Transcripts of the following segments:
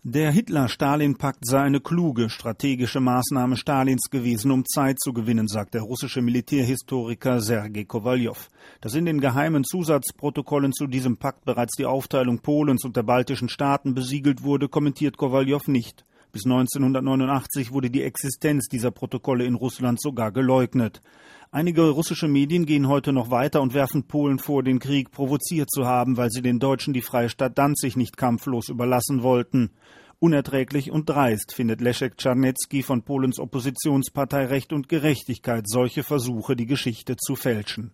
Der Hitler-Stalin-Pakt sei eine kluge, strategische Maßnahme Stalins gewesen, um Zeit zu gewinnen, sagt der russische Militärhistoriker Sergej Kowaljow. Dass in den geheimen Zusatzprotokollen zu diesem Pakt bereits die Aufteilung Polens und der baltischen Staaten besiegelt wurde, kommentiert Kowaljow nicht. Bis 1989 wurde die Existenz dieser Protokolle in Russland sogar geleugnet. Einige russische Medien gehen heute noch weiter und werfen Polen vor, den Krieg provoziert zu haben, weil sie den Deutschen die Freistadt Danzig nicht kampflos überlassen wollten. Unerträglich und dreist findet Leszek Czarnecki von Polens Oppositionspartei Recht und Gerechtigkeit solche Versuche, die Geschichte zu fälschen.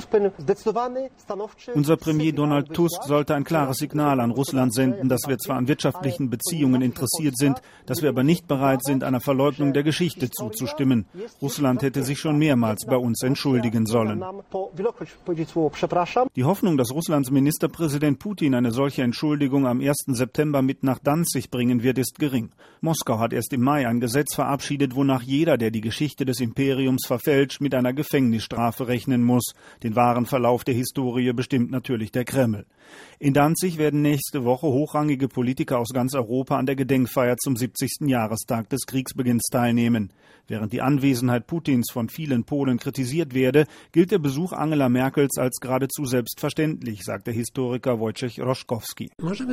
Unser Premier Donald Tusk sollte ein klares Signal an Russland senden, dass wir zwar an wirtschaftlichen Beziehungen interessiert sind, dass wir aber nicht bereit sind, einer Verleugnung der Geschichte zuzustimmen. Russland hätte sich schon mehrmals bei uns entschuldigen sollen. Die Hoffnung, dass Russlands Ministerpräsident Putin eine solche Entschuldigung am 1. September mit nach Danzig bringen wird, ist gering. Moskau hat erst im Mai ein Gesetz verabschiedet, wonach jeder, der die Geschichte des Imperiums verfälscht, mit einer Gefängnisstrafe rechnen muss. Den wahren Verlauf der Historie bestimmt natürlich der Kreml. In Danzig werden nächste Woche hochrangige Politiker aus ganz Europa an der Gedenkfeier zum 70. Jahrestag des Kriegsbeginns teilnehmen. Während die Anwesenheit Putins von vielen Polen kritisiert werde, gilt der Besuch Angela Merkels als geradezu selbstverständlich, sagt der Historiker Wojciech Roszkowski.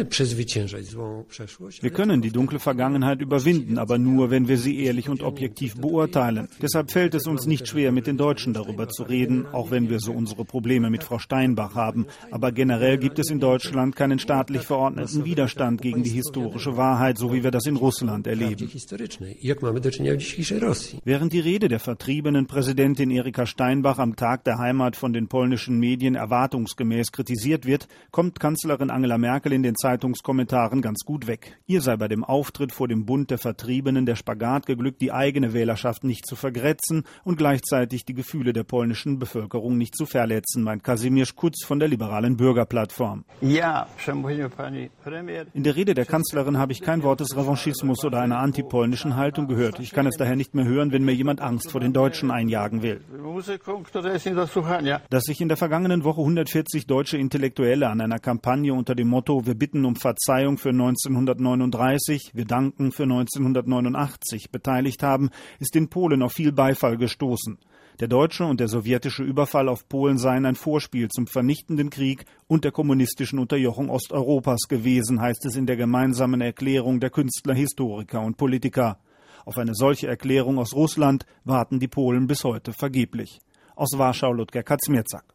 Wir können die dunkle Vergangenheit überwinden, aber nur, wenn wir sie ehrlich und objektiv beurteilen. Deshalb fällt es uns nicht schwer, mit den Deutschen darüber zu reden, auch wenn wir so unsere Probleme mit Frau Steinbach haben. Aber generell gibt es in Deutschland keinen staatlich verordneten Widerstand gegen die historische Wahrheit, so wie wir das in Russland erleben. Während die Rede der vertriebenen Präsidentin Erika Steinbach am Tag der Heimat von den polnischen Medien erwartungsgemäß kritisiert wird, kommt Kanzlerin Angela Merkel in den Zeitungskommentaren ganz gut weg. Ihr sei bei dem Auftritt vor dem Bund der Vertriebenen der Spagat geglückt, die eigene Wählerschaft nicht zu vergrätzen und gleichzeitig die Gefühle der polnischen Bevölkerung nicht zu verletzen, meint Kazimierz Kutz von der liberalen Bürgerplattform. In der Rede der Kanzlerin habe ich kein Wort des Revanchismus oder einer antipolnischen Haltung gehört. Ich kann es daher nicht mehr hören, wenn mir jemand Angst vor den Deutschen einjagen will. Dass sich in der vergangenen Woche 140 deutsche Intellektuelle an einer Kampagne unter dem Motto „Wir bitten um Verzeihung für 1939, wir danken für 1989" beteiligt haben, ist in Polen auf viel Beifall gestoßen. Der deutsche und der sowjetische Überfall auf Polen seien ein Vorspiel zum vernichtenden Krieg und der kommunistischen Unterjochung Osteuropas gewesen, heißt es in der gemeinsamen Erklärung der Künstler, Historiker und Politiker. Auf eine solche Erklärung aus Russland warten die Polen bis heute vergeblich. Aus Warschau Ludger Kazmierzak.